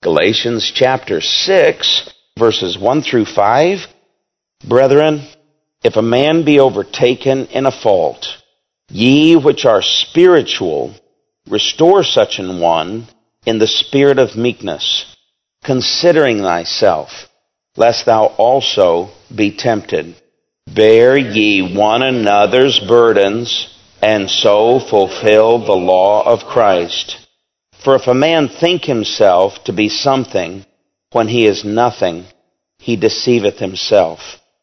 Galatians chapter 6, verses 1 through 5. Brethren, if a man be overtaken in a fault, ye which are spiritual, restore such an one in the spirit of meekness, considering thyself, lest thou also be tempted. Bear ye one another's burdens, and so fulfill the law of Christ. For if a man think himself to be something, when he is nothing, he deceiveth himself.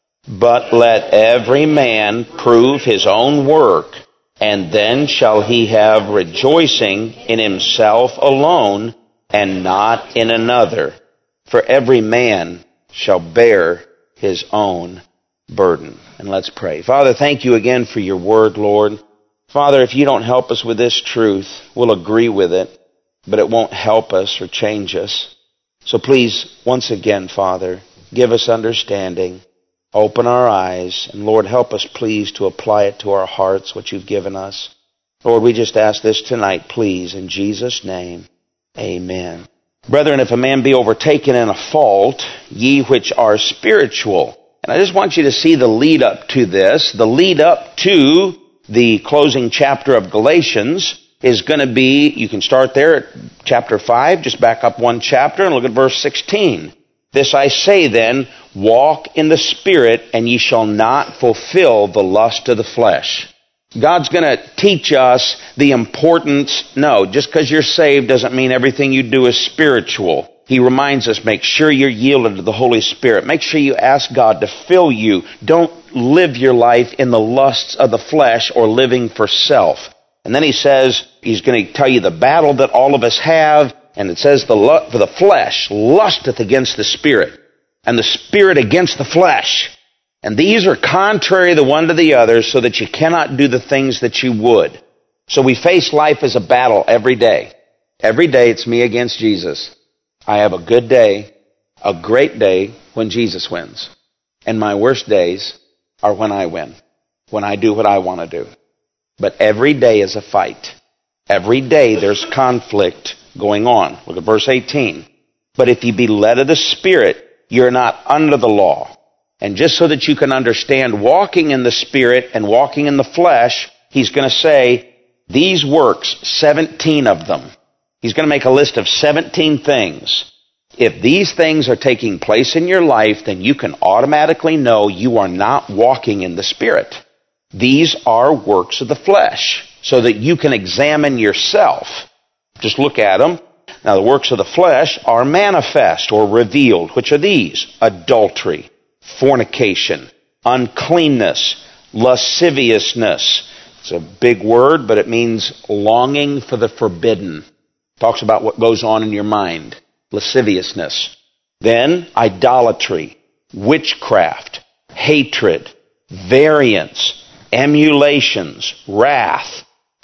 But let every man prove his own work, and then shall he have rejoicing in himself alone, and not in another. For every man shall bear his own burden. And let's pray. Father, thank you again for your word, Lord. Father, if you don't help us with this truth, we'll agree with it, but it won't help us or change us. So please, once again, Father, give us understanding, open our eyes, and Lord, help us please to apply it to our hearts, what you've given us. Lord, we just ask this tonight, please, in Jesus' name, amen. Brethren, if a man be overtaken in a fault, ye which are spiritual. And I just want you to see the lead up to this. The lead up to the closing chapter of Galatians is going to be, you can start there at chapter 5, just back up one chapter and look at verse 16. This I say then, walk in the Spirit, and ye shall not fulfill the lust of the flesh. God's going to teach us the importance. No, just because you're saved doesn't mean everything you do is spiritual. He reminds us, make sure you're yielded to the Holy Spirit. Make sure you ask God to fill you. Don't live your life in the lusts of the flesh or living for self. And then he says, he's going to tell you the battle that all of us have. And it says, for the flesh lusteth against the Spirit, and the Spirit against the flesh. And these are contrary the one to the other, so that you cannot do the things that you would. So we face life as a battle every day. Every day it's me against Jesus. I have a good day, a great day when Jesus wins. And my worst days are when I win, when I do what I want to do. But every day is a fight. Every day there's conflict going on. Look at verse 18. But if ye be led of the Spirit, you're not under the law. And just so that you can understand walking in the Spirit and walking in the flesh, he's going to say, these works, 17 of them. He's going to make a list of 17 things. If these things are taking place in your life, then you can automatically know you are not walking in the Spirit. These are works of the flesh, so that you can examine yourself. Just look at them. Now, the works of the flesh are manifest or revealed, which are these: adultery, fornication, uncleanness, lasciviousness. It's a big word, but it means longing for the forbidden. Talks about what goes on in your mind. Lasciviousness. Then, idolatry, witchcraft, hatred, variance, emulations, wrath,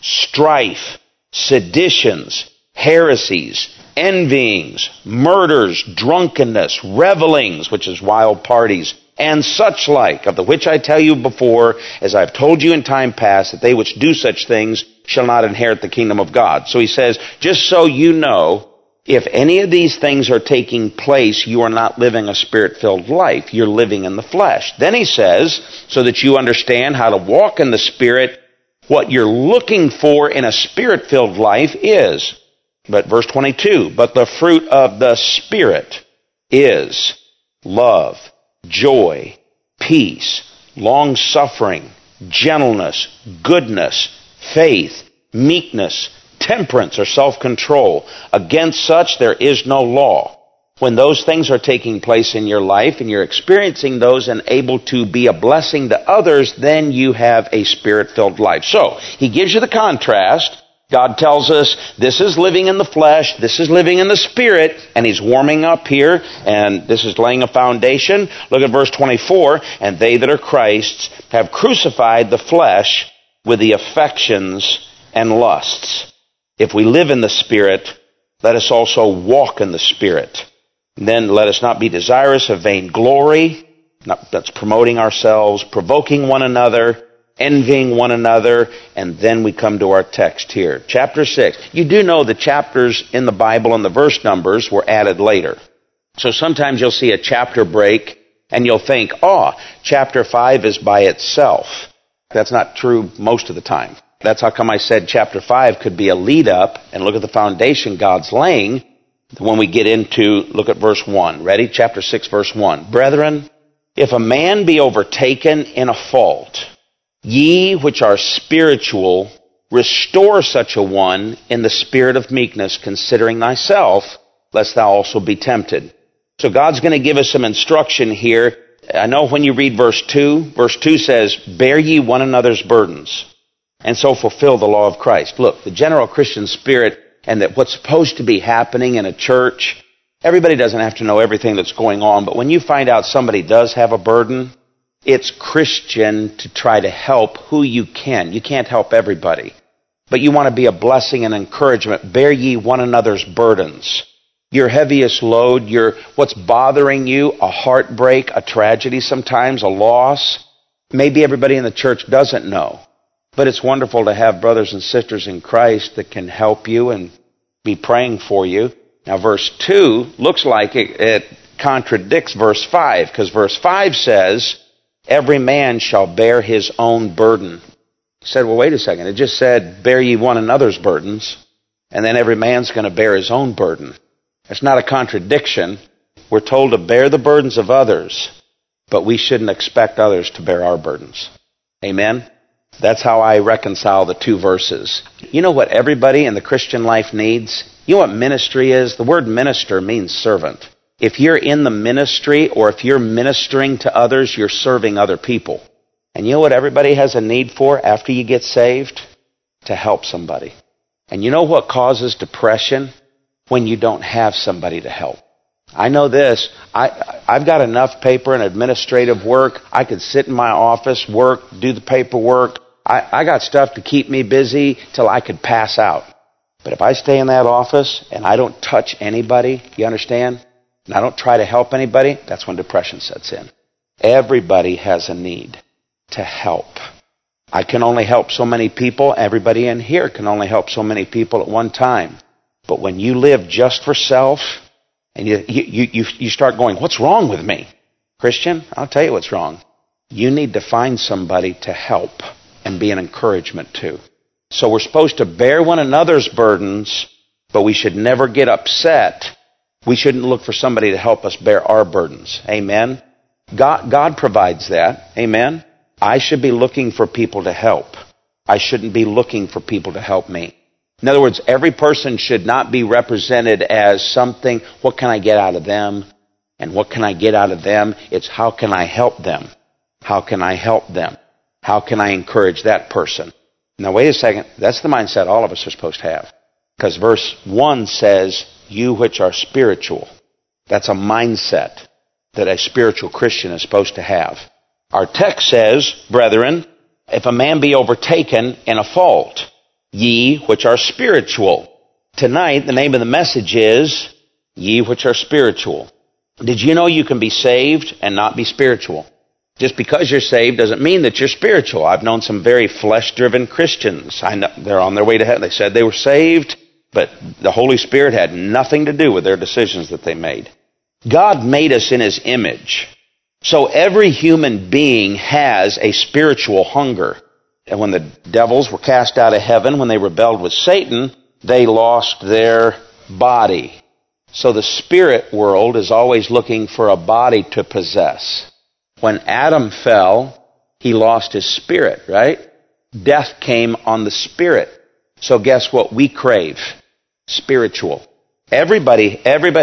strife, seditions, heresies, envyings, murders, drunkenness, revelings, which is wild parties, and such like, of the which I tell you before, as I've told you in time past, that they which do such things shall not inherit the kingdom of God. So he says, just so you know, if any of these things are taking place, you are not living a Spirit-filled life. You're living in the flesh. Then he says, so that you understand how to walk in the Spirit, what you're looking for in a Spirit-filled life is, but verse 22, but the fruit of the Spirit is love, joy, peace, long-suffering, gentleness, goodness, faith, meekness, temperance or self-control. Against such there is no law. When those things are taking place in your life and you're experiencing those and able to be a blessing to others, then you have a Spirit-filled life. So, he gives you the contrast. God tells us this is living in the flesh, this is living in the Spirit, and he's warming up here, and this is laying a foundation. Look at verse 24, and they that are Christ's have crucified the flesh with the affections and lusts. If we live in the Spirit, let us also walk in the Spirit. And then let us not be desirous of vain glory, that's promoting ourselves, provoking one another, envying one another, and then we come to our text here. Chapter 6. You do know the chapters in the Bible and the verse numbers were added later. So sometimes you'll see a chapter break, and you'll think, chapter 5 is by itself. That's not true most of the time. That's how come I said chapter 5 could be a lead up, and look at the foundation God's laying when we get into, look at verse 1. Ready? Chapter 6, verse 1. Brethren, if a man be overtaken in a fault, ye which are spiritual, restore such a one in the spirit of meekness, considering thyself, lest thou also be tempted. So God's going to give us some instruction here. I know when you read verse 2 says, bear ye one another's burdens, and so fulfill the law of Christ. Look, the general Christian spirit and that what's supposed to be happening in a church, everybody doesn't have to know everything that's going on, but when you find out somebody does have a burden, it's Christian to try to help who you can. You can't help everybody, but you want to be a blessing and encouragement. Bear ye one another's burdens. Your heaviest load, what's bothering you, a heartbreak, a tragedy sometimes, a loss. Maybe everybody in the church doesn't know. But it's wonderful to have brothers and sisters in Christ that can help you and be praying for you. Now verse 2 looks like it contradicts verse 5, because verse 5 says, every man shall bear his own burden. He said, well, wait a second. It just said, bear ye one another's burdens, and then every man's going to bear his own burden. It's not a contradiction. We're told to bear the burdens of others, but we shouldn't expect others to bear our burdens. Amen? That's how I reconcile the two verses. You know what everybody in the Christian life needs? You know what ministry is? The word minister means servant. If you're in the ministry or if you're ministering to others, you're serving other people. And you know what everybody has a need for after you get saved? To help somebody. And you know what causes depression? When you don't have somebody to help. I know this. I've got enough paper and administrative work. I could sit in my office, work, do the paperwork. I got stuff to keep me busy till I could pass out. But if I stay in that office and I don't touch anybody, you understand? And I don't try to help anybody, that's when depression sets in. Everybody has a need to help. I can only help so many people. Everybody in here can only help so many people at one time. But when you live just for self, and you start going, what's wrong with me? Christian, I'll tell you what's wrong. You need to find somebody to help and be an encouragement to. So we're supposed to bear one another's burdens, but we should never get upset. We shouldn't look for somebody to help us bear our burdens. Amen? God provides that. Amen? I should be looking for people to help. I shouldn't be looking for people to help me. In other words, every person should not be represented as something, what can I get out of them? And what can I get out of them? It's how can I help them? How can I help them? How can I encourage that person? Now wait a second, that's the mindset all of us are supposed to have. Because verse 1 says, you which are spiritual. That's a mindset that a spiritual Christian is supposed to have. Our text says, brethren, if a man be overtaken in a fault, ye which are spiritual. Tonight, the name of the message is, ye which are spiritual. Did you know you can be saved and not be spiritual? Just because you're saved doesn't mean that you're spiritual. I've known some very flesh-driven Christians. I know they're on their way to heaven. They said they were saved, but the Holy Spirit had nothing to do with their decisions that they made. God made us in His image. So every human being has a spiritual hunger. And when the devils were cast out of heaven, when they rebelled with Satan, they lost their body. So the spirit world is always looking for a body to possess. When Adam fell, he lost his spirit, right? Death came on the spirit. So guess what we crave? Spiritual. Everybody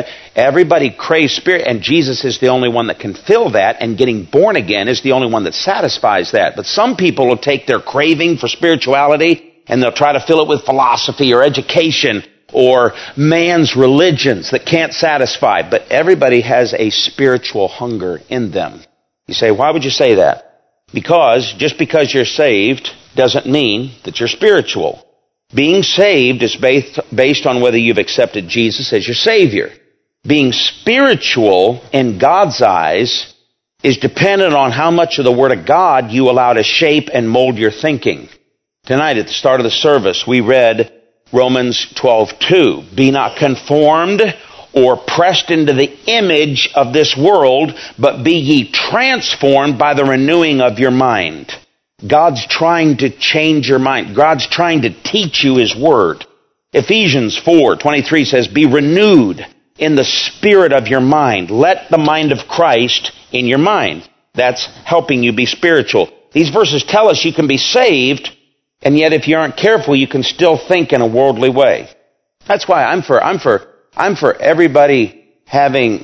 craves spirit, and Jesus is the only one that can fill that, and getting born again is the only one that satisfies that. But some people will take their craving for spirituality and they'll try to fill it with philosophy or education or man's religions that can't satisfy. But everybody has a spiritual hunger in them. You say, why would you say that? Because just because you're saved doesn't mean that you're spiritual. Being saved is based on whether you've accepted Jesus as your Savior. Being spiritual in God's eyes is dependent on how much of the Word of God you allow to shape and mold your thinking. Tonight at the start of the service, we read Romans 12:2. Be not conformed or pressed into the image of this world, but be ye transformed by the renewing of your mind. God's trying to change your mind. God's trying to teach you His Word. Ephesians 4:23 says, be renewed in the spirit of your mind. Let the mind of Christ in your mind. That's helping you be spiritual. These verses tell us you can be saved, and yet if you aren't careful, you can still think in a worldly way. That's why I'm for everybody having,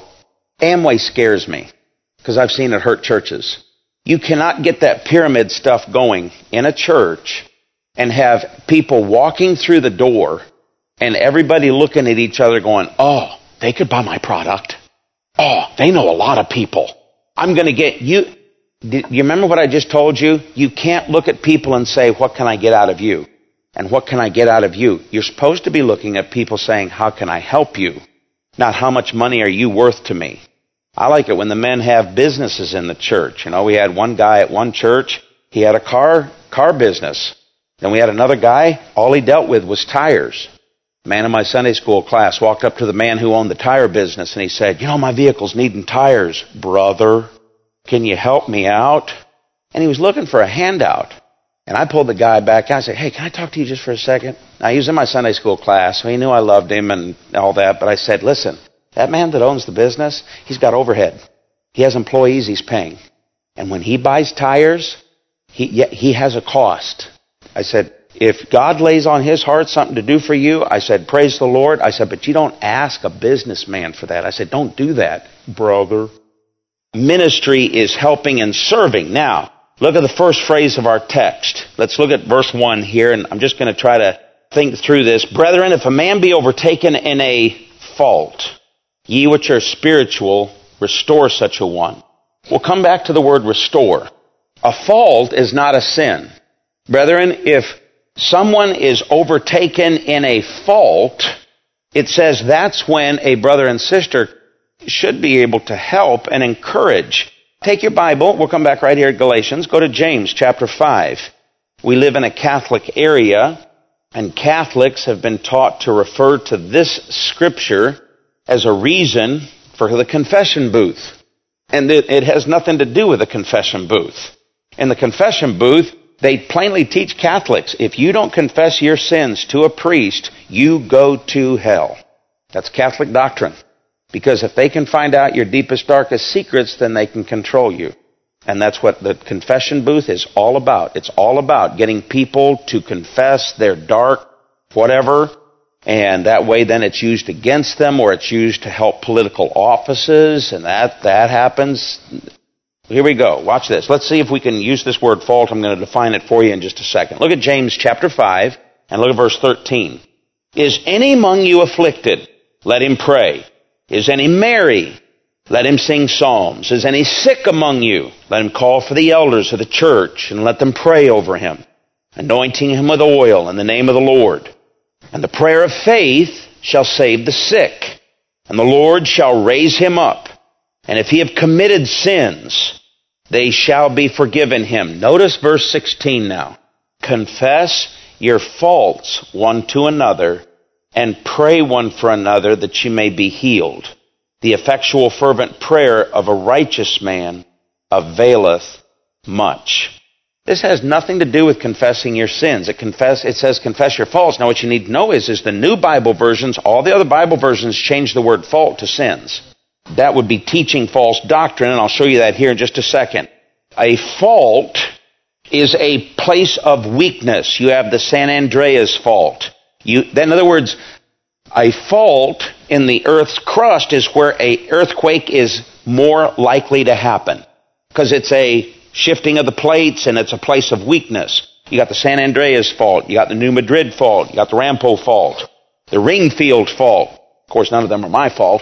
Amway scares me, because I've seen it hurt churches. You cannot get that pyramid stuff going in a church and have people walking through the door and everybody looking at each other going, oh, they could buy my product. Oh, they know a lot of people. I'm going to get you. Do you remember what I just told you? You can't look at people and say, what can I get out of you? And what can I get out of you? You're supposed to be looking at people saying, how can I help you? Not how much money are you worth to me? I like it when the men have businesses in the church. We had one guy at one church, he had a car business. Then we had another guy, all he dealt with was tires. A man in my Sunday school class walked up to the man who owned the tire business and he said, my vehicle's needing tires. Brother, can you help me out? And he was looking for a handout. And I pulled the guy back out. I said, hey, can I talk to you just for a second? Now, he was in my Sunday school class, so he knew I loved him and all that. But I said, listen, that man that owns the business, he's got overhead. He has employees he's paying. And when he buys tires, he has a cost. I said, if God lays on his heart something to do for you, I said, praise the Lord. I said, but you don't ask a businessman for that. I said, don't do that, brother. Ministry is helping and serving. Now, look at the first phrase of our text. Let's look at verse 1 here, and I'm just going to try to think through this. Brethren, if a man be overtaken in a fault, ye which are spiritual, restore such a one. We'll come back to the word restore. A fault is not a sin. Brethren, if someone is overtaken in a fault, it says that's when a brother and sister should be able to help and encourage. Take your Bible. We'll come back right here at Galatians. Go to James chapter 5. We live in a Catholic area, and Catholics have been taught to refer to this scripture as a reason for the confession booth. And it has nothing to do with the confession booth. In the confession booth, they plainly teach Catholics, if you don't confess your sins to a priest, you go to hell. That's Catholic doctrine. Because if they can find out your deepest, darkest secrets, then they can control you. And that's what the confession booth is all about. It's all about getting people to confess their dark whatever, and that way then it's used against them, or it's used to help political offices, and that happens. Here we go. Watch this. Let's see if we can use this word fault. I'm going to define it for you in just a second. Look at James chapter 5, and look at verse 13. Is any among you afflicted? Let him pray. Is any merry? Let him sing psalms. Is any sick among you? Let him call for the elders of the church and let them pray over him, anointing him with oil in the name of the Lord. And the prayer of faith shall save the sick, and the Lord shall raise him up. And if he have committed sins, they shall be forgiven him. Notice verse 16 now. Confess your faults one to another, and pray one for another that you may be healed. The effectual fervent prayer of a righteous man availeth much. This has nothing to do with confessing your sins. It says confess your faults. Now what you need to know is the new Bible versions, all the other Bible versions change the word fault to sins. That would be teaching false doctrine, and I'll show you that here in just a second. A fault is a place of weakness. You have the San Andreas fault. In other words, a fault in the earth's crust is where an earthquake is more likely to happen, because it's a shifting of the plates and it's a place of weakness. You got the San Andreas fault, you got the New Madrid fault, you got the Rampo fault, the Ringfield fault. Of course, none of them are my fault.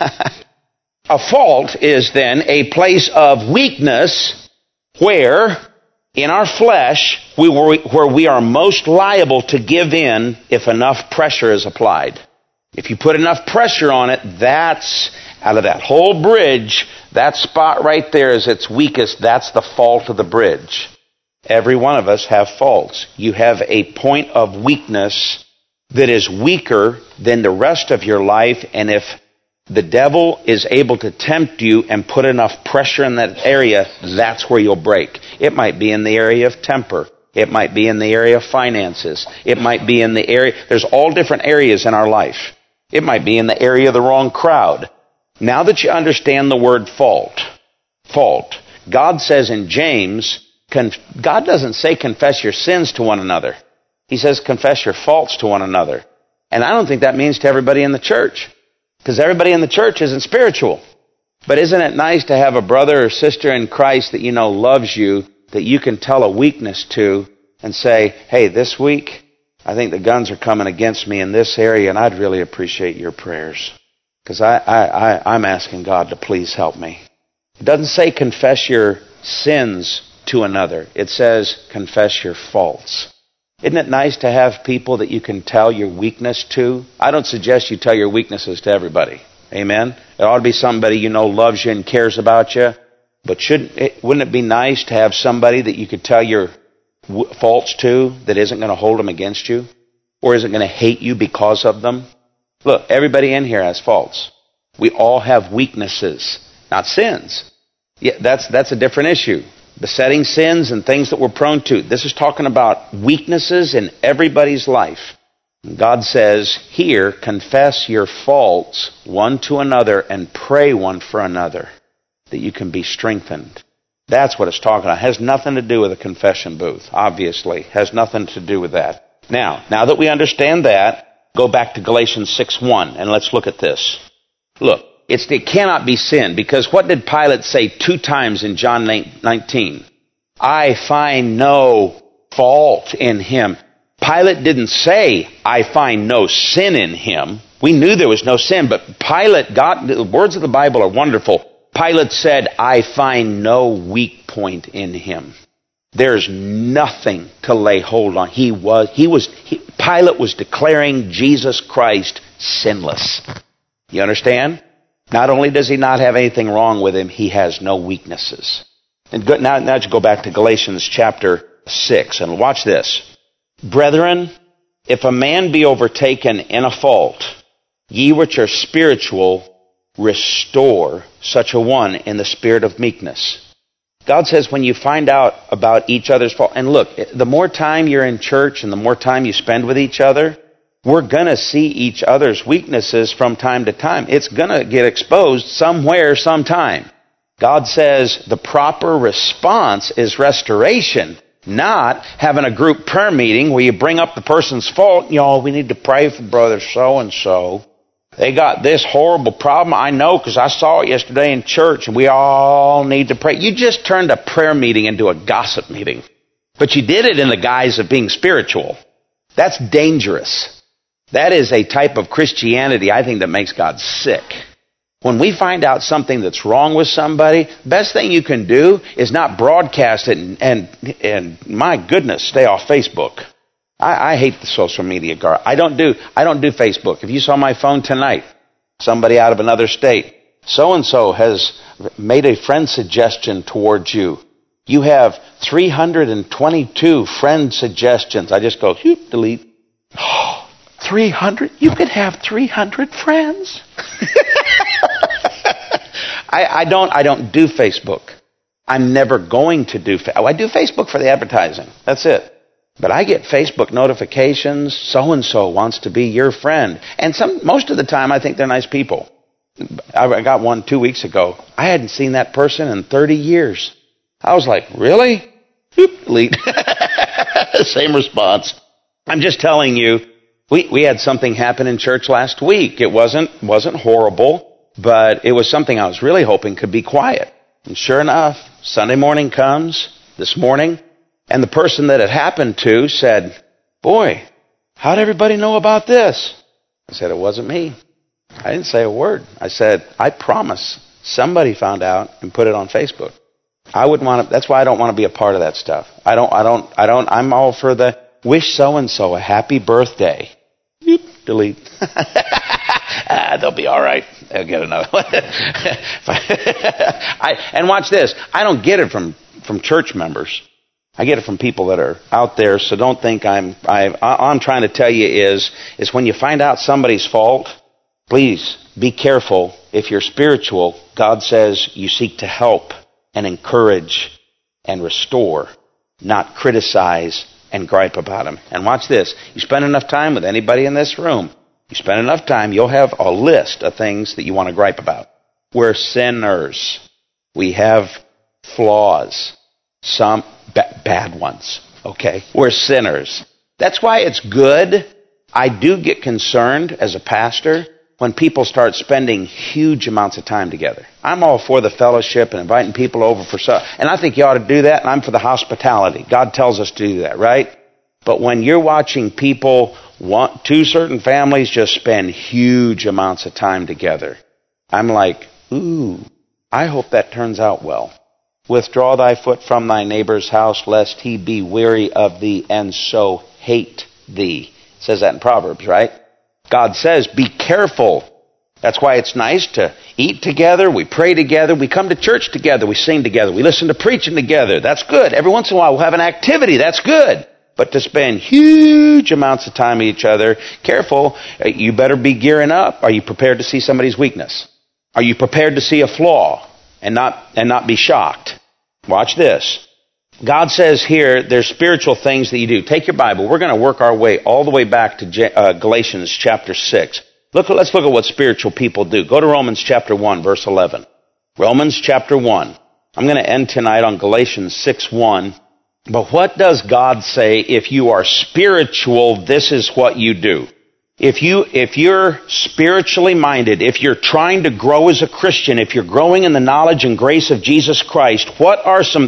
A fault is then a place of weakness where in our flesh, where we are most liable to give in if enough pressure is applied. If you put enough pressure on it, that's Out of that whole bridge, that spot right there is its weakest. That's the fault of the bridge. Every one of us have faults. You have a point of weakness that is weaker than the rest of your life, and if the devil is able to tempt you and put enough pressure in that area, that's where you'll break. It might be in the area of temper. It might be in the area of finances. It might be in the area, there's all different areas in our life. It might be in the area of the wrong crowd. Now that you understand the word fault, God says in James, God doesn't say confess your sins to one another. He says confess your faults to one another. And I don't think that means to everybody in the church, because everybody in the church isn't spiritual. But isn't it nice to have a brother or sister in Christ that you know loves you, that you can tell a weakness to and say, hey, this week, I think the guns are coming against me in this area, and I'd really appreciate your prayers, because I'm asking God to please help me. It doesn't say confess your sins to another. It says confess your faults. Isn't it nice to have people that you can tell your weakness to? I don't suggest you tell your weaknesses to everybody. Amen? It ought to be somebody you know loves you and cares about you. But wouldn't it be nice to have somebody that you could tell your faults to that isn't going to hold them against you? Or isn't going to hate you because of them? Look, everybody in here has faults. We all have weaknesses, not sins. Yeah, that's a different issue. Besetting sins and things that we're prone to. This is talking about weaknesses in everybody's life. God says here, confess your faults one to another and pray one for another, that you can be strengthened. That's what it's talking about. It has nothing to do with a confession booth, obviously. It has nothing to do with that. Now that we understand that, go back to Galatians 6:1 and let's look at this. Look, it cannot be sin, because what did Pilate say 2 times in John 19? I find no fault in him. Pilate didn't say, I find no sin in him. We knew there was no sin, but the words of the Bible are wonderful. Pilate said, I find no weak point in him. There's nothing to lay hold on. Pilate was declaring Jesus Christ sinless. You understand? Not only does he not have anything wrong with him, he has no weaknesses. And now you go back to Galatians chapter 6 and watch this. Brethren, if a man be overtaken in a fault, ye which are spiritual, restore such a one in the spirit of meekness. God says when you find out about each other's fault, and look, the more time you're in church and the more time you spend with each other, we're going to see each other's weaknesses from time to time. It's going to get exposed somewhere, sometime. God says the proper response is restoration, not having a group prayer meeting where you bring up the person's fault. We need to pray for brother so-and-so. They got this horrible problem. I know because I saw it yesterday in church, and we all need to pray. You just turned a prayer meeting into a gossip meeting. But you did it in the guise of being spiritual. That's dangerous. That is a type of Christianity, I think, that makes God sick. When we find out something that's wrong with somebody, best thing you can do is not broadcast it and my goodness, stay off Facebook. I hate the social media gar. I don't do Facebook. If you saw my phone tonight, somebody out of another state, so-and-so has made a friend suggestion towards you. You have 322 friend suggestions. I just go, delete. 300? You could have 300 friends. I don't do Facebook. I'm never going to do Facebook. I do Facebook for the advertising. That's it. But I get Facebook notifications, so-and-so wants to be your friend. And most of the time I think they're nice people. I got one 2 weeks ago. I hadn't seen that person in 30 years. I was like, really? Delete. Same response. I'm just telling you, we had something happen in church last week. It wasn't horrible, but it was something I was really hoping could be quiet. And sure enough, Sunday morning comes, this morning, and the person that it happened to said, boy, how'd everybody know about this? I said, it wasn't me. I didn't say a word. I said, I promise somebody found out and put it on Facebook. I wouldn't want to, that's why I don't want to be a part of that stuff. I'm all for the wish so-and-so a happy birthday. Delete. They'll be all right. They'll get another one. And watch this. I don't get it from church members. I get it from people that are out there, so don't think all I'm trying to tell you is when you find out somebody's fault, please be careful. If you're spiritual, God says you seek to help and encourage and restore, not criticize and gripe about them. And watch this. You spend enough time with anybody in this room, you spend enough time, you'll have a list of things that you want to gripe about. We're sinners. We have flaws. Some bad ones. Okay? We're sinners. That's why it's good. I do get concerned as a pastor when people start spending huge amounts of time together. I'm all for the fellowship and inviting people over for supper. And I think you ought to do that, and I'm for the hospitality. God tells us to do that, right? But when you're watching people, two certain families just spend huge amounts of time together, I'm like, ooh, I hope that turns out well. Withdraw thy foot from thy neighbor's house, lest he be weary of thee, and so hate thee. It says that in Proverbs, right? God says, be careful. That's why it's nice to eat together, we pray together, we come to church together, we sing together, we listen to preaching together. That's good. Every once in a while we'll have an activity. That's good. But to spend huge amounts of time with each other, careful, you better be gearing up. Are you prepared to see somebody's weakness? Are you prepared to see a flaw and not be shocked? Watch this. God says here, there's spiritual things that you do. Take your Bible. We're going to work our way all the way back to Galatians chapter 6. Let's look at what spiritual people do. Go to Romans chapter 1, verse 11. Romans chapter 1. I'm going to end tonight on Galatians 6:1. But what does God say? If you are spiritual, this is what you do. If you're spiritually minded, if you're trying to grow as a Christian, if you're growing in the knowledge and grace of Jesus Christ, what are some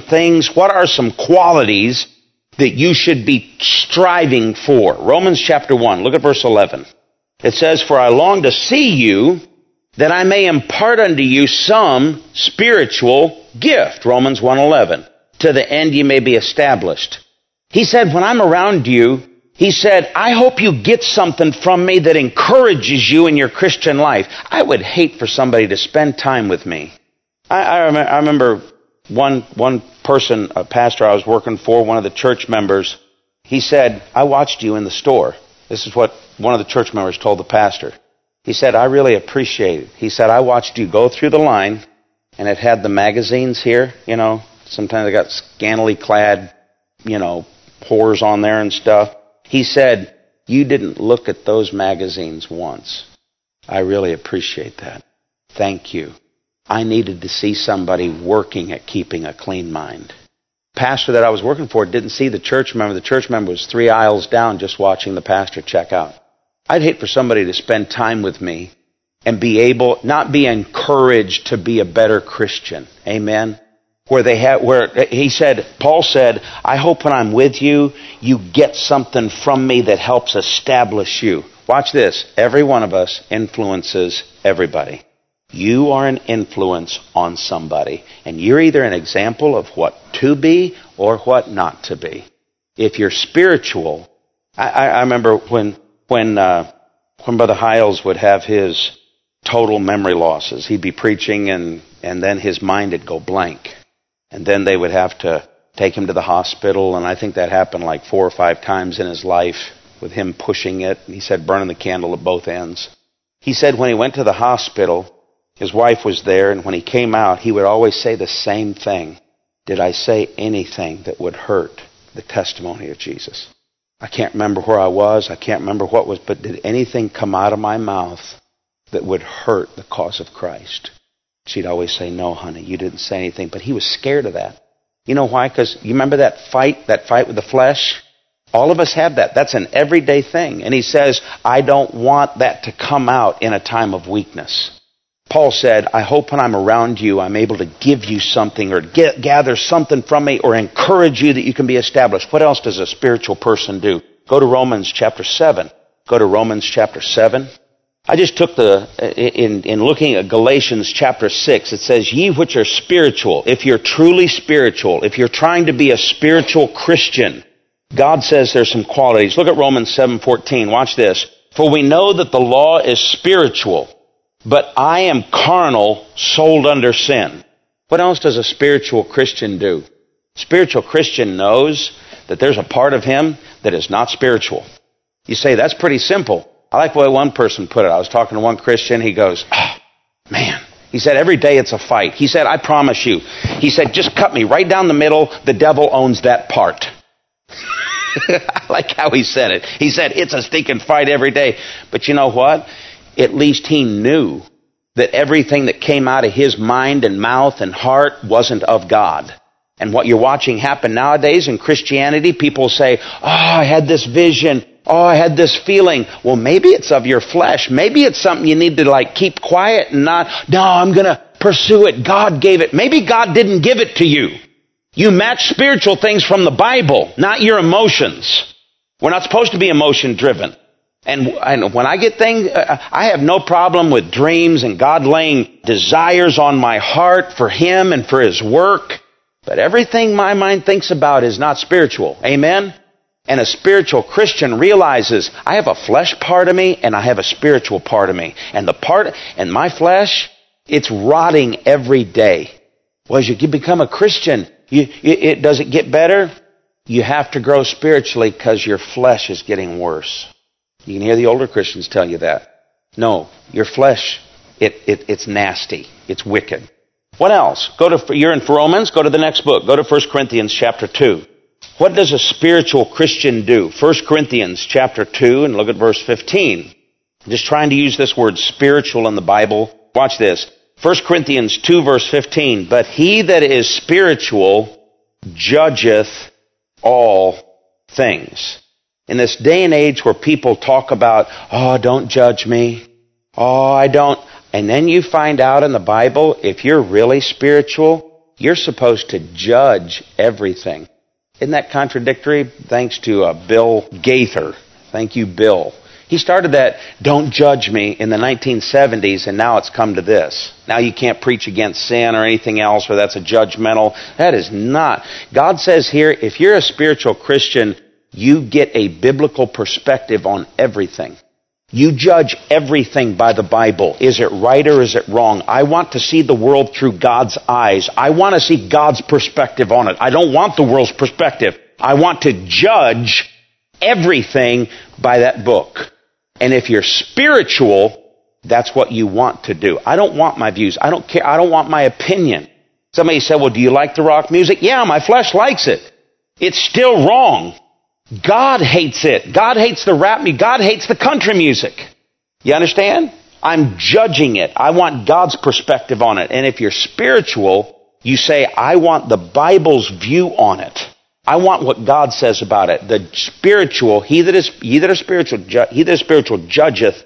qualities that you should be striving for? Romans chapter 1, look at verse 11. It says, for I long to see you, that I may impart unto you some spiritual gift. Romans 1:11. To the end you may be established. He said, when I'm around you, he said, I hope you get something from me that encourages you in your Christian life. I would hate for somebody to spend time with me. I remember one person, a pastor I was working for, one of the church members, he said, I watched you in the store. This is what one of the church members told the pastor. He said, I really appreciate it. He said, I watched you go through the line, and it had the magazines here, sometimes they got scantily clad, whores on there and stuff. He said, you didn't look at those magazines once. I really appreciate that. Thank you. I needed to see somebody working at keeping a clean mind. Pastor that I was working for didn't see the church member. The church member was 3 aisles down just watching the pastor check out. I'd hate for somebody to spend time with me and not be encouraged to be a better Christian. Amen. Paul said, I hope when I'm with you, you get something from me that helps establish you. Watch this. Every one of us influences everybody. You are an influence on somebody. And you're either an example of what to be or what not to be. If you're spiritual, I remember when Brother Hiles would have his total memory losses. He'd be preaching and then his mind would go blank. And then they would have to take him to the hospital, and I think that happened like 4 or 5 times in his life with him pushing it. He said burning the candle at both ends. He said when he went to the hospital, his wife was there, and when he came out, he would always say the same thing. Did I say anything that would hurt the testimony of Jesus? I can't remember where I was. I can't remember what was, but did anything come out of my mouth that would hurt the cause of Christ? She'd always say, no, honey, you didn't say anything. But he was scared of that. You know why? Because you remember that fight with the flesh? All of us have that. That's an everyday thing. And he says, I don't want that to come out in a time of weakness. Paul said, I hope when I'm around you, I'm able to give you something or gather something from me or encourage you that you can be established. What else does a spiritual person do? Go to Romans chapter 7. Go to Romans chapter 7. I just took in looking at Galatians chapter 6, it says, ye which are spiritual, if you're truly spiritual, if you're trying to be a spiritual Christian, God says there's some qualities. Look at Romans 7:14. Watch this. For we know that the law is spiritual, but I am carnal, sold under sin. What else does a spiritual Christian do? Spiritual Christian knows that there's a part of him that is not spiritual. You say, that's pretty simple. I like the way one person put it. I was talking to one Christian. He goes, man. He said, every day it's a fight. He said, I promise you. He said, just cut me right down the middle. The devil owns that part. I like how he said it. He said, it's a stinking fight every day. But you know what? At least he knew that everything that came out of his mind and mouth and heart wasn't of God. And what you're watching happen nowadays in Christianity, people say, I had this vision. I had this feeling. Well, maybe it's of your flesh. Maybe it's something you need to keep quiet and no, I'm going to pursue it. God gave it. Maybe God didn't give it to you. You match spiritual things from the Bible, not your emotions. We're not supposed to be emotion driven. And when I get things, I have no problem with dreams and God laying desires on my heart for Him and for His work. But everything my mind thinks about is not spiritual. Amen? And a spiritual Christian realizes I have a flesh part of me and I have a spiritual part of me. And the part in my flesh, it's rotting every day. Well, as you become a Christian, does it get better? You have to grow spiritually because your flesh is getting worse. You can hear the older Christians tell you that. No, your flesh, it's nasty. It's wicked. What else? You're in Romans, go to the next book. Go to 1 Corinthians chapter 2. What does a spiritual Christian do? 1 Corinthians chapter 2 and look at verse 15. I'm just trying to use this word spiritual in the Bible. Watch this. 1 Corinthians 2 verse 15. But he that is spiritual judgeth all things. In this day and age where people talk about, don't judge me. I don't. And then you find out in the Bible, if you're really spiritual, you're supposed to judge everything. Isn't that contradictory? Thanks to Bill Gaither. Thank you, Bill. He started that, don't judge me, in the 1970s, and now it's come to this. Now you can't preach against sin or anything else, or that's a judgmental. That is not. God says here, if you're a spiritual Christian, you get a biblical perspective on everything. You judge everything by the Bible. Is it right or is it wrong? I want to see the world through God's eyes. I want to see God's perspective on it. I don't want the world's perspective. I want to judge everything by that book. And if you're spiritual, that's what you want to do. I don't want my views. I don't care. I don't want my opinion. Somebody said, well, do you like the rock music? Yeah, my flesh likes it. It's still wrong. God hates it. God hates the rap music. God hates the country music. You understand? I'm judging it. I want God's perspective on it. And if you're spiritual, you say, I want the Bible's view on it. I want what God says about it. The spiritual, he that is spiritual judgeth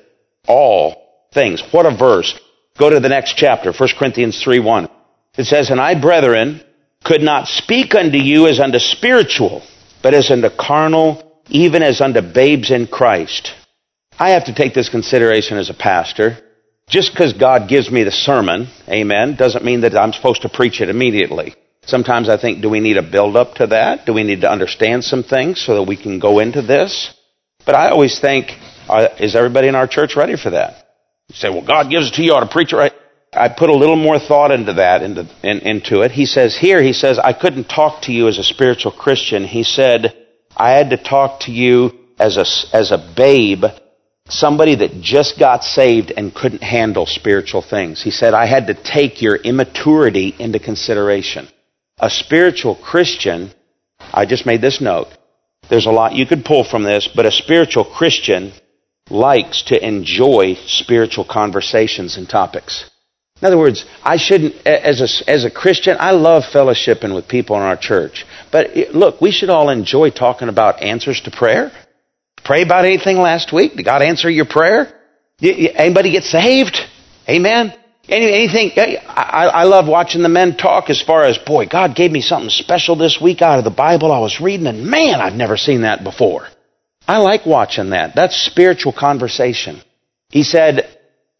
all things. What a verse. Go to the next chapter, 1 Corinthians 3:1. It says, and I, brethren, could not speak unto you as unto spiritual, but as unto carnal, even as unto babes in Christ. I have to take this consideration as a pastor. Just because God gives me the sermon, amen, doesn't mean that I'm supposed to preach it immediately. Sometimes I think, do we need a build-up to that? Do we need to understand some things so that we can go into this? But I always think, is everybody in our church ready for that? You say, well, God gives it to you, you ought to preach it right. I put a little more thought into that, into it. He says, I couldn't talk to you as a spiritual Christian. He said, I had to talk to you as a babe, somebody that just got saved and couldn't handle spiritual things. He said, I had to take your immaturity into consideration. A spiritual Christian, I just made this note. There's a lot you could pull from this, but a spiritual Christian likes to enjoy spiritual conversations and topics. In other words, I shouldn't, as a Christian, I love fellowshipping with people in our church. But look, we should all enjoy talking about answers to prayer. Pray about anything last week? Did God answer your prayer? Anybody get saved? Amen? Anything? I love watching the men talk as far as, boy, God gave me something special this week out of the Bible I was reading, and man, I've never seen that before. I like watching that. That's spiritual conversation. He said,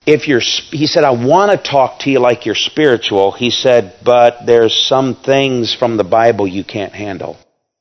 I want to talk to you like you're spiritual. He said, but there's some things from the Bible you can't handle.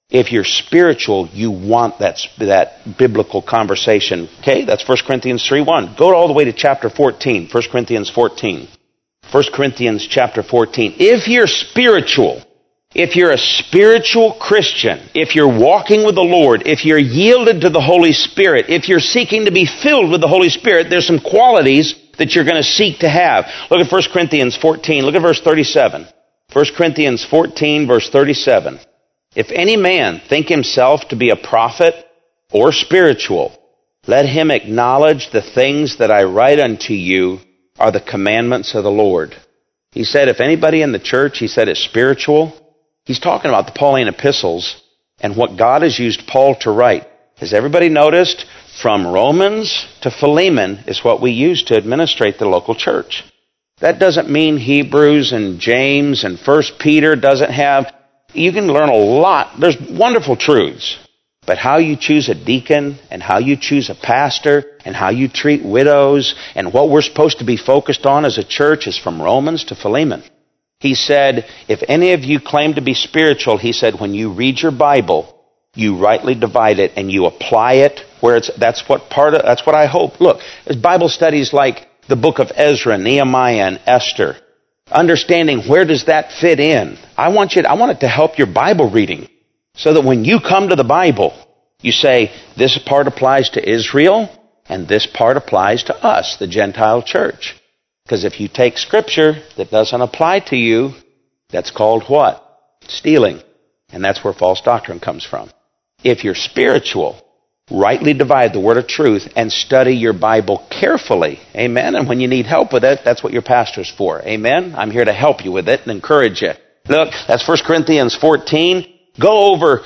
If you're spiritual, you want that biblical conversation. Okay, that's 1 Corinthians 3:1. Go all the way to chapter 14, 1 Corinthians 14. 1 Corinthians chapter 14. If you're spiritual, if you're a spiritual Christian, if you're walking with the Lord, if you're yielded to the Holy Spirit, if you're seeking to be filled with the Holy Spirit, there's some qualities that you're going to seek to have. Look at 1 Corinthians 14. Look at verse 37. 1 Corinthians 14, verse 37. If any man think himself to be a prophet or spiritual, let him acknowledge the things that I write unto you are the commandments of the Lord. He said, if anybody in the church, he said, is spiritual, he's talking about the Pauline epistles and what God has used Paul to write. Has everybody noticed? From Romans to Philemon is what we use to administrate the local church. That doesn't mean Hebrews and James and 1 Peter doesn't have. You can learn a lot. There's wonderful truths. But how you choose a deacon and how you choose a pastor and how you treat widows and what we're supposed to be focused on as a church is from Romans to Philemon. He said, if any of you claim to be spiritual, he said, when you read your Bible, you rightly divide it and you apply it where that's what I hope. Look, there's Bible studies like the book of Ezra, Nehemiah, and Esther. Understanding where does that fit in. I want it to help your Bible reading so that when you come to the Bible, you say, this part applies to Israel and this part applies to us, the Gentile church. Because if you take Scripture that doesn't apply to you, that's called what? Stealing. And that's where false doctrine comes from. If you're spiritual, rightly divide the word of truth and study your Bible carefully. Amen? And when you need help with it, that's what your pastor's for. Amen? I'm here to help you with it and encourage you. Look, that's 1 Corinthians 14. Go over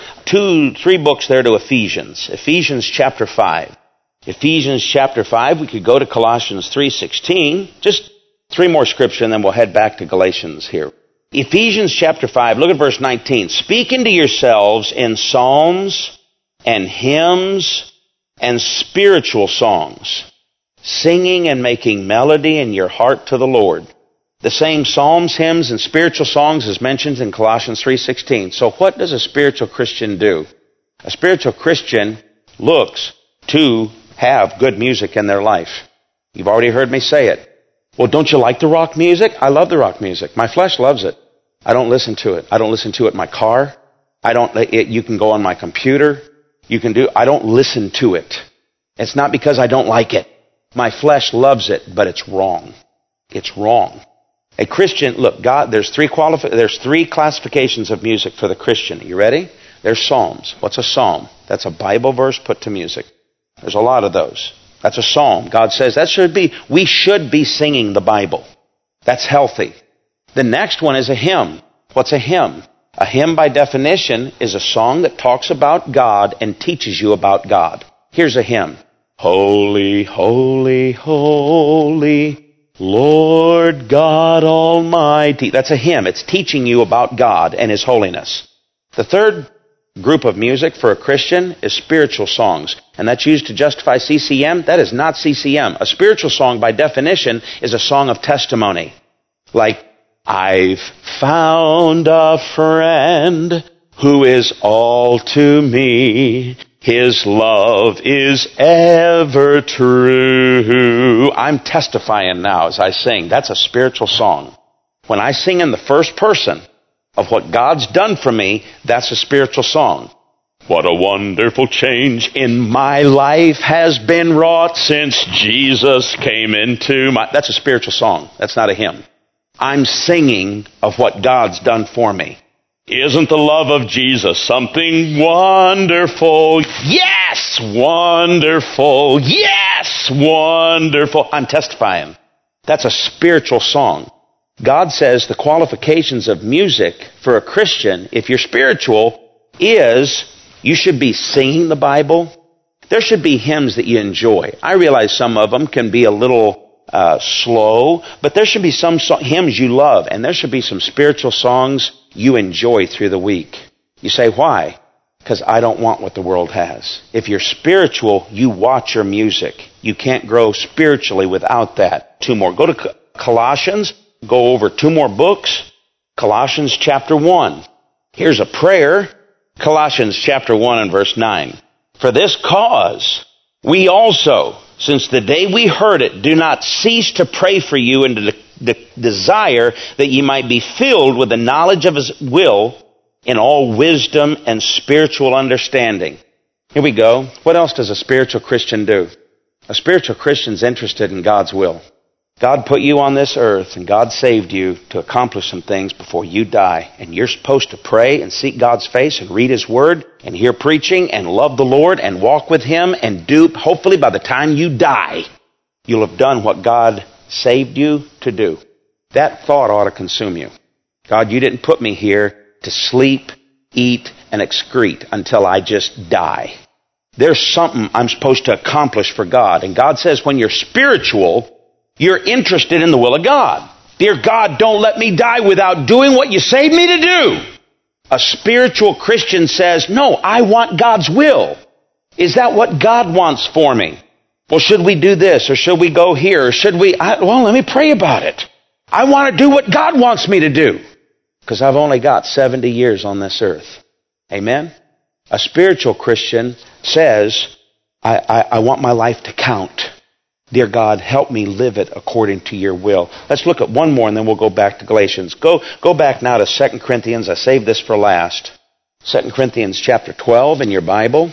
2-3 books there to Ephesians. Ephesians chapter 5. Ephesians chapter 5. We could go to Colossians 3:16. Just 3 more scripture and then we'll head back to Galatians here. Ephesians chapter 5. Look at verse 19. Speaking to yourselves in psalms and hymns and spiritual songs, singing and making melody in your heart to the Lord. The same psalms, hymns, and spiritual songs is mentioned in Colossians 3:16. So what does a spiritual Christian do? A spiritual Christian looks to have good music in their life. You've already heard me say it. Well, don't you like the rock music? I love the rock music. My flesh loves it. I don't listen to it. I don't listen to it in my car. You can go on my computer. I don't listen to it. It's not because I don't like it. My flesh loves it, but it's wrong. It's wrong. A Christian, look, there's three classifications of music for the Christian. Are you ready? There's psalms. What's a psalm? That's a Bible verse put to music. There's a lot of those. That's a psalm. God says we should be singing the Bible. That's healthy. The next one is a hymn. What's a hymn? A hymn by definition is a song that talks about God and teaches you about God. Here's a hymn. Holy, holy, holy, Lord God Almighty. That's a hymn. It's teaching you about God and His holiness. The third group of music for a Christian is spiritual songs. And that's used to justify CCM. That is not CCM. A spiritual song, by definition, is a song of testimony. Like, I've found a friend who is all to me. His love is ever true. I'm testifying now as I sing. That's a spiritual song. When I sing in the first person of what God's done for me, that's a spiritual song. What a wonderful change in my life has been wrought since Jesus came into my... That's a spiritual song. That's not a hymn. I'm singing of what God's done for me. Isn't the love of Jesus something wonderful? Yes, wonderful. Yes, wonderful. I'm testifying. That's a spiritual song. God says the qualifications of music for a Christian, if you're spiritual, is you should be singing the Bible. There should be hymns that you enjoy. I realize some of them can be a little slow, but there should be some hymns you love, and there should be some spiritual songs you enjoy through the week. You say, why? Because I don't want what the world has. If you're spiritual, you watch your music. You can't grow spiritually without that. 2 more. Go to Colossians. Go over 2 more books. Colossians chapter 1. Here's a prayer Colossians chapter 1 and verse 9. For this cause we also, since the day we heard it, do not cease to pray for you and to desire that ye might be filled with the knowledge of His will in all wisdom and spiritual understanding. Here we go. What else does a spiritual Christian do? A spiritual Christian's interested in God's will. God put you on this earth and God saved you to accomplish some things before you die. And you're supposed to pray and seek God's face and read His Word and hear preaching and love the Lord and walk with Him and do, hopefully by the time you die, you'll have done what God saved you to do. That thought ought to consume you. God, you didn't put me here to sleep, eat, and excrete until I just die. There's something I'm supposed to accomplish for God. And God says when you're spiritual, you're interested in the will of God. Dear God, don't let me die without doing what you saved me to do. A spiritual Christian says, no, I want God's will. Is that what God wants for me? Well, should we do this or should we go here or should we? Well, let me pray about it. I want to do what God wants me to do because I've only got 70 years on this earth. Amen? A spiritual Christian says, I want my life to count. Dear God, help me live it according to your will. Let's look at one more and then we'll go back to Galatians. Go back now to 2 Corinthians. I saved this for last. 2 Corinthians chapter 12 in your Bible.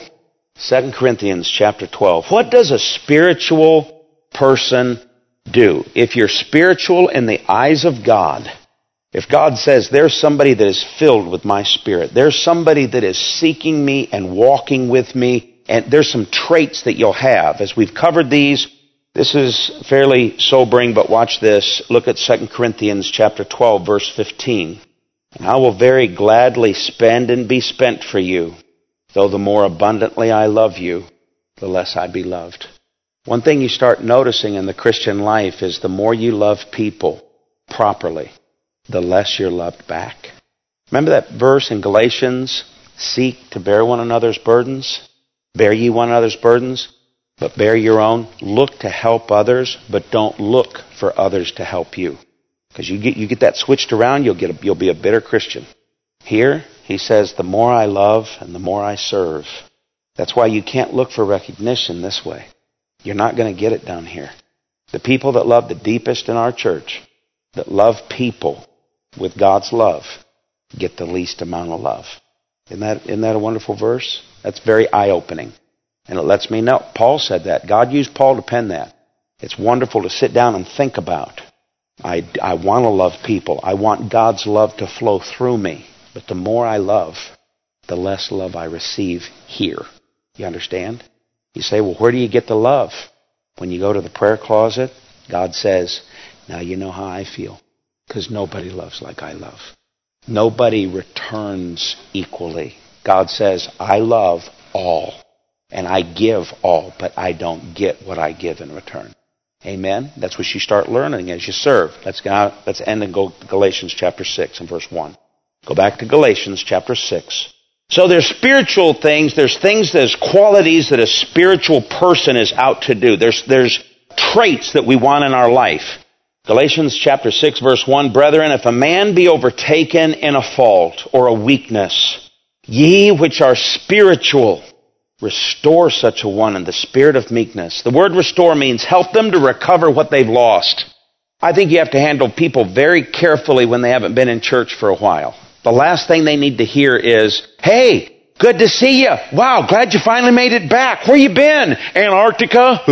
2 Corinthians chapter 12. What does a spiritual person do? If you're spiritual in the eyes of God, if God says there's somebody that is filled with my Spirit, there's somebody that is seeking me and walking with me, and there's some traits that you'll have. As we've covered these, this is fairly sobering, but watch this. Look at 2 Corinthians chapter 12, verse 15. And I will very gladly spend and be spent for you, though the more abundantly I love you, the less I be loved. One thing you start noticing in the Christian life is the more you love people properly, the less you're loved back. Remember that verse in Galatians? Seek to bear one another's burdens. Bear ye one another's burdens, but bear your own. Look to help others, but don't look for others to help you. Because you get that switched around, you'll be a bitter Christian. Here, he says, the more I love and the more I serve. That's why you can't look for recognition this way. You're not going to get it down here. The people that love the deepest in our church, that love people with God's love, get the least amount of love. Isn't that a wonderful verse? That's very eye-opening. And it lets me know. Paul said that. God used Paul to pen that. It's wonderful to sit down and think about. I want to love people. I want God's love to flow through me. But the more I love, the less love I receive here. You understand? You say, well, where do you get the love? When you go to the prayer closet, God says, now you know how I feel. Because nobody loves like I love. Nobody returns equally. God says, I love all. And I give all, but I don't get what I give in return. Amen? That's what you start learning as you serve. Let's end and go to Galatians chapter 6 and verse 1. Go back to Galatians chapter 6. So there's spiritual things, there's qualities that a spiritual person is out to do. There's traits that we want in our life. Galatians chapter 6 verse 1, Brethren, if a man be overtaken in a fault or a weakness, ye which are spiritual, restore such a one in the spirit of meekness. The word restore means help them to recover what they've lost. I think you have to handle people very carefully when they haven't been in church for a while. The last thing they need to hear is, hey, good to see you. Wow, glad you finally made it back. Where you been? Antarctica?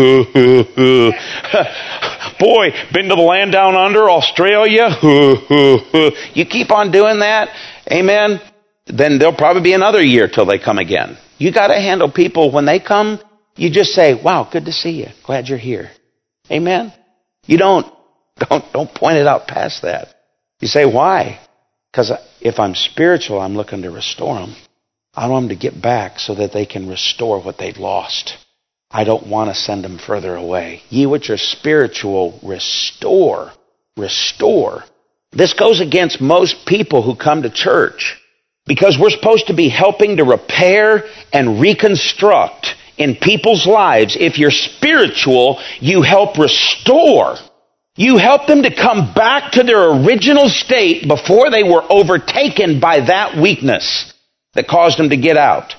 Boy, been to the land down under, Australia? You keep on doing that, amen, then there'll probably be another year till they come again. You got to handle people when they come, you just say, wow, good to see you. Glad you're here. Amen? You don't point it out past that. You say, why? Because if I'm spiritual, I'm looking to restore them. I want them to get back so that they can restore what they've lost. I don't want to send them further away. Ye which are spiritual, restore. Restore. This goes against most people who come to church. Because we're supposed to be helping to repair and reconstruct in people's lives. If you're spiritual, you help restore. You help them to come back to their original state before they were overtaken by that weakness. that caused them to get out.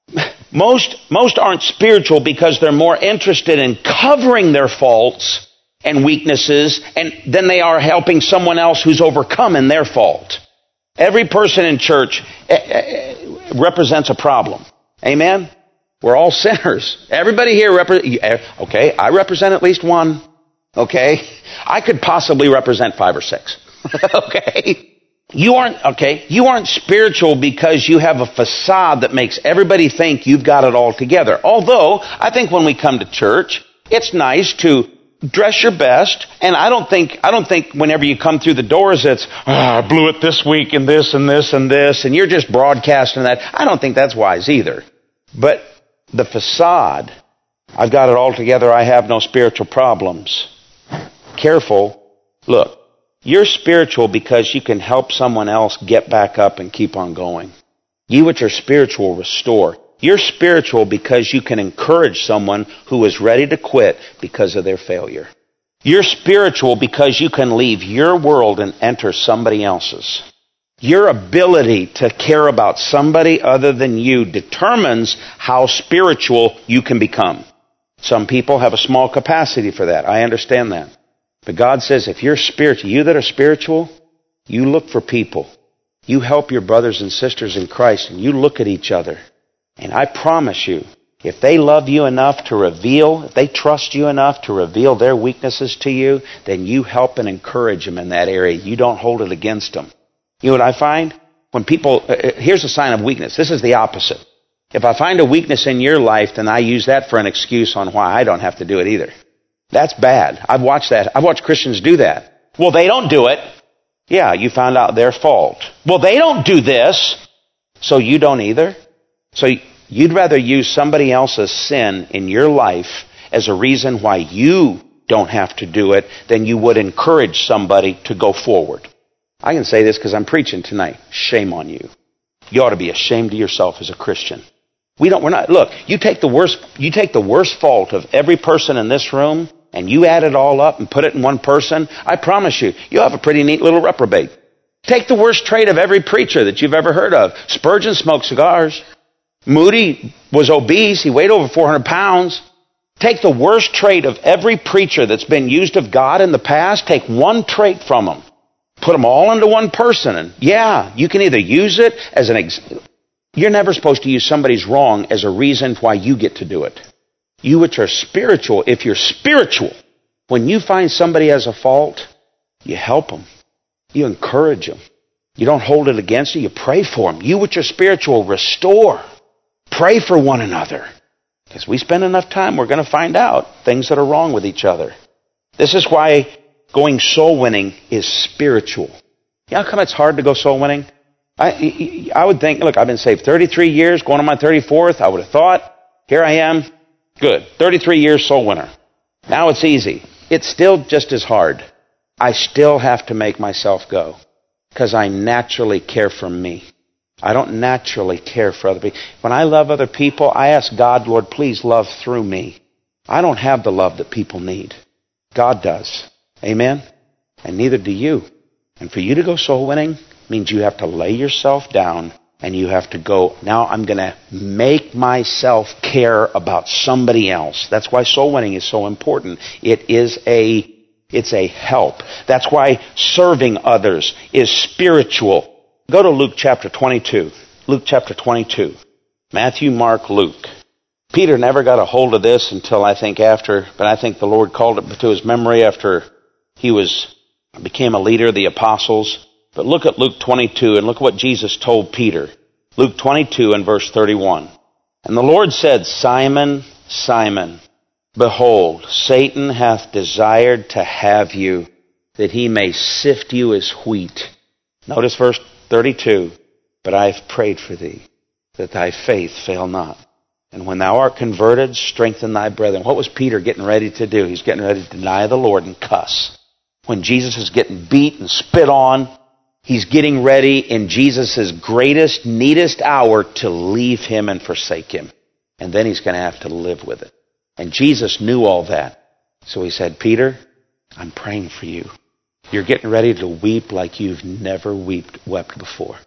Most aren't spiritual because they're more interested in covering their faults and weaknesses than they are helping someone else who's overcoming their fault. Every person in church represents a problem. Amen? We're all sinners. Everybody here okay, I represent at least one. Okay? I could possibly represent 5 or 6. Okay? You aren't spiritual because you have a facade that makes everybody think you've got it all together. Although, I think when we come to church, it's nice to dress your best, and I don't think whenever you come through the doors it's, I blew it this week and this and this and this, and you're just broadcasting that. I don't think that's wise either. But the facade, I've got it all together, I have no spiritual problems. Careful. Look. You're spiritual because you can help someone else get back up and keep on going. You which are spiritual, restore. You're spiritual because you can encourage someone who is ready to quit because of their failure. You're spiritual because you can leave your world and enter somebody else's. Your ability to care about somebody other than you determines how spiritual you can become. Some people have a small capacity for that. I understand that. But God says, if you're spiritual, you that are spiritual, you look for people. You help your brothers and sisters in Christ, and you look at each other. And I promise you, if they love you enough to reveal, if they trust you enough to reveal their weaknesses to you, then you help and encourage them in that area. You don't hold it against them. You know what I find? When people, here's a sign of weakness. This is the opposite. If I find a weakness in your life, then I use that for an excuse on why I don't have to do it either. That's bad. I've watched that. I've watched Christians do that. Well, they don't do it. Yeah, you found out their fault. Well, they don't do this, so you don't either. So you'd rather use somebody else's sin in your life as a reason why you don't have to do it than you would encourage somebody to go forward. I can say this because I'm preaching tonight. Shame on you. You ought to be ashamed of yourself as a Christian. Look, you take the worst fault of every person in this room, and you add it all up and put it in one person, I promise you, you'll have a pretty neat little reprobate. Take the worst trait of every preacher that you've ever heard of. Spurgeon smoked cigars. Moody was obese. He weighed over 400 pounds. Take the worst trait of every preacher that's been used of God in the past. Take one trait from them. Put them all into one person. And yeah, you can either use it as you're never supposed to use somebody's wrong as a reason why you get to do it. You which are spiritual, if you're spiritual, when you find somebody has a fault, you help them. You encourage them. You don't hold it against you. You pray for them. You which are spiritual, restore. Pray for one another. Because we spend enough time, we're going to find out things that are wrong with each other. This is why going soul winning is spiritual. You know how come it's hard to go soul winning? I would think, look, I've been saved 33 years, going on my 34th. I would have thought, here I am. Good. 33 years soul winner. Now it's easy. It's still just as hard. I still have to make myself go. Because I naturally care for me. I don't naturally care for other people. When I love other people, I ask God, Lord, please love through me. I don't have the love that people need. God does. Amen? And neither do you. And for you to go soul winning means you have to lay yourself down and you have to go, now I'm going to make myself care about somebody else. That's why soul winning is so important. It's a help. That's why serving others is spiritual. Go to Luke chapter 22. Luke chapter 22. Matthew, Mark, Luke. Peter never got a hold of this until I think the Lord called it to his memory after he became a leader of the apostles. But look at Luke 22 and look what Jesus told Peter. Luke 22 and verse 31. And the Lord said, Simon, Simon, behold, Satan hath desired to have you, that he may sift you as wheat. Notice verse 32. But I have prayed for thee, that thy faith fail not. And when thou art converted, strengthen thy brethren. What was Peter getting ready to do? He's getting ready to deny the Lord and cuss. When Jesus is getting beat and spit on, he's getting ready in Jesus' greatest, neatest hour to leave him and forsake him. And then he's going to have to live with it. And Jesus knew all that. So he said, Peter, I'm praying for you. You're getting ready to weep like you've never wept before.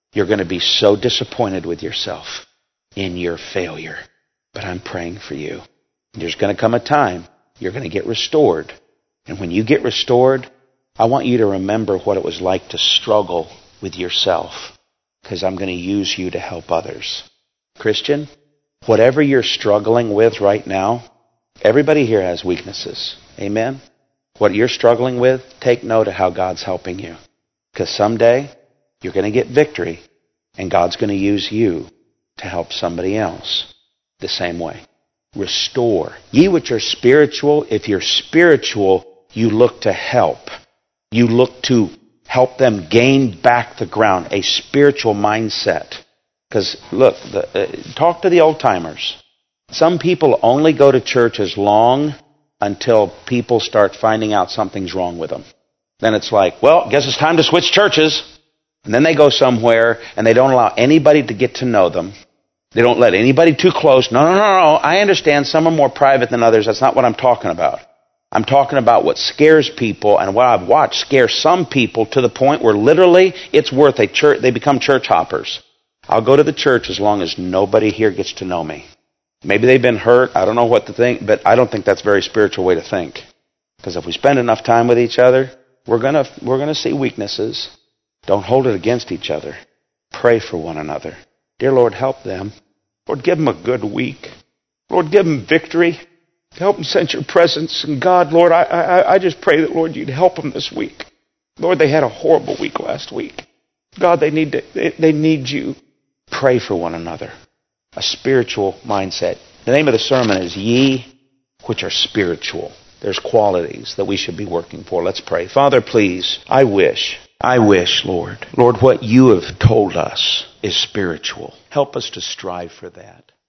You're going to be so disappointed with yourself in your failure. But I'm praying for you. There's going to come a time you're going to get restored. And when you get restored, I want you to remember what it was like to struggle with yourself, because I'm going to use you to help others. Christian, whatever you're struggling with right now, everybody here has weaknesses. Amen? What you're struggling with, take note of how God's helping you. Because someday, you're going to get victory, and God's going to use you to help somebody else the same way. Restore. Ye which are spiritual, if you're spiritual, you look to help. You look to help them gain back the ground, a spiritual mindset. Because, look, talk to the old-timers. Some people only go to church as long until people start finding out something's wrong with them. Then it's like, well, guess it's time to switch churches. And then they go somewhere, and they don't allow anybody to get to know them. They don't let anybody too close. No. I understand some are more private than others. That's not what I'm talking about. I'm talking about what scares people, and what I've watched scare some people to the point where literally it's worth a church. They become church hoppers. I'll go to the church as long as nobody here gets to know me. Maybe they've been hurt. I don't know what to think, but I don't think that's a very spiritual way to think. Because if we spend enough time with each other, we're gonna see weaknesses. Don't hold it against each other. Pray for one another. Dear Lord, help them. Lord, give them a good week. Lord, give them victory. Help them sense your presence. And God, Lord, I just pray that, Lord, you'd help them this week. Lord, they had a horrible week last week. God, they need you. Pray for one another. A spiritual mindset. The name of the sermon is Ye which are spiritual. There's qualities that we should be working for. Let's pray. Father, please, I wish, Lord, what you have told us is spiritual. Help us to strive for that.